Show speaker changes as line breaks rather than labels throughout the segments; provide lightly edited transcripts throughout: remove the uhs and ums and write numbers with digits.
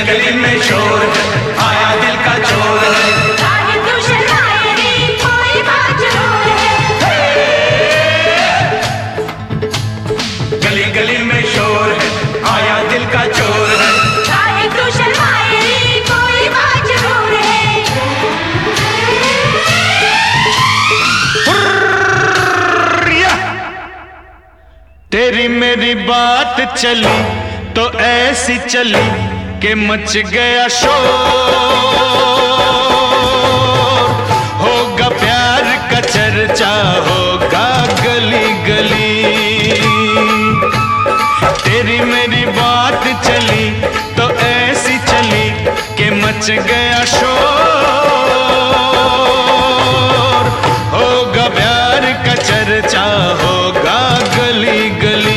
गली में शोर है, आया दिल का चोर है।
काहे तू शर्माए रे, कोई बात जरूर है।
गली गली में शोर है, आया दिल का चोर है।
काहे तू शर्माए रे, कोई बात जरूर है।
तेरी मेरी बात चली तो ऐसी चली कि मच गया शोर। होगा प्यार का चर्चा, होगा गली गली। तेरी मेरी बात चली तो ऐसी चली कि मच गया शोर। होगा प्यार का चर्चा, होगा गली गली।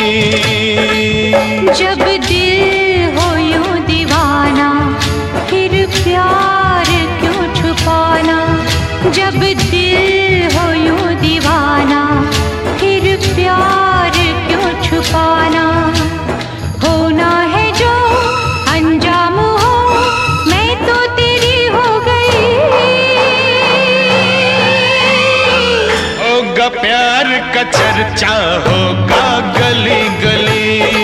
जब दिल हो यूं दीवाना, फिर प्यार क्यों छुपाना। जब दिल हो यूं दीवाना, फिर प्यार क्यों छुपाना। होना है जो अंजाम हो, मैं तो तेरी हो गई।
होगा प्यार का चर्चा, होगा गली गली।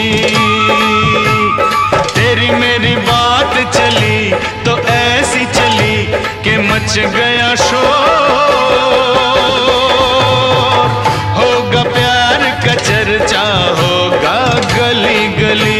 तेरी मेरी बात चली तो ऐसी चली कि मच गया शोर। होगा प्यार का चर्चा, होगा गली गली।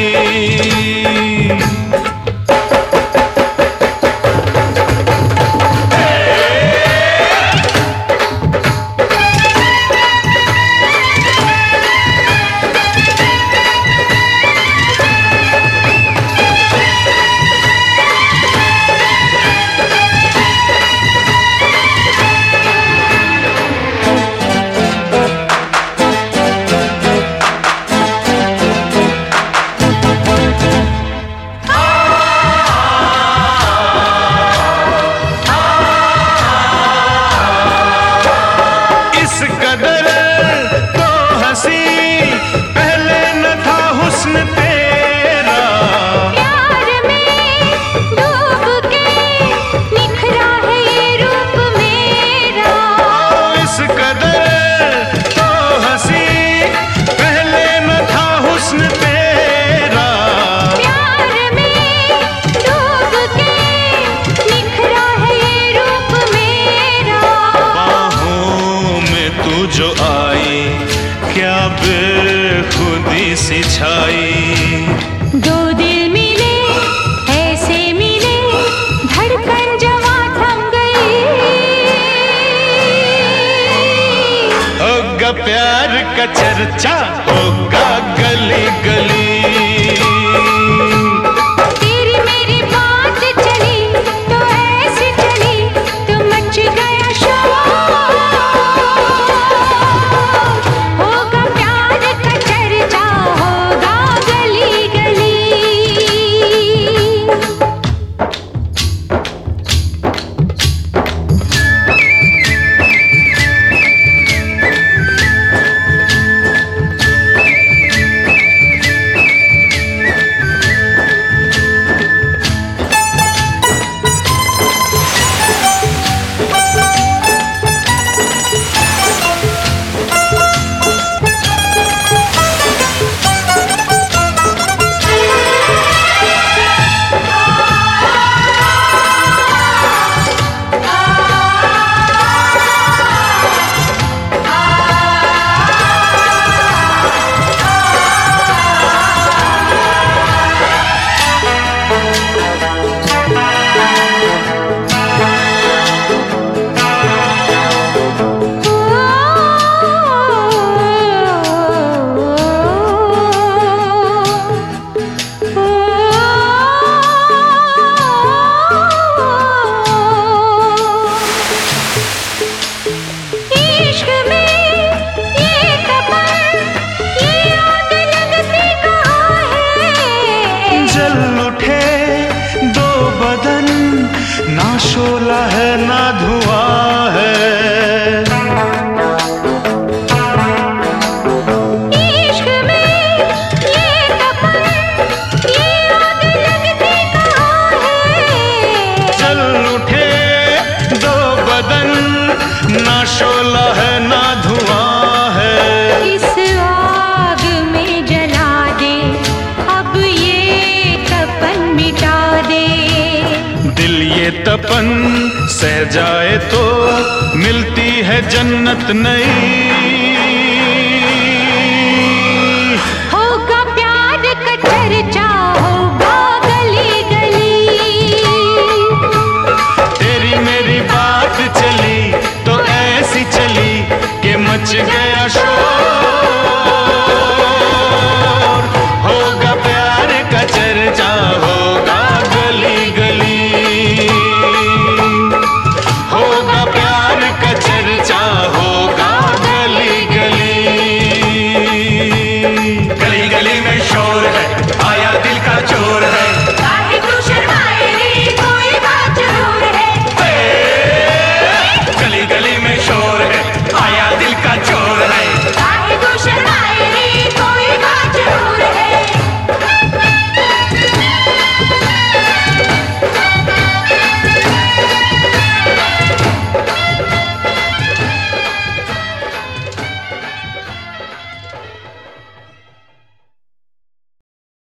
जो आई क्या बेखुदी सी छाई।
दो दिल मिले ऐसे मिले, धड़कन जवां थम गई।
होगा प्यार का चर्चा, होगा गली गली।
तेरी मेरी बात चली तो ऐसी चली, तो मच गया शोर। होगा प्यार का चर्चा, होगा गली गली।
तपन सह जाए तो मिलती है जन्नत नई।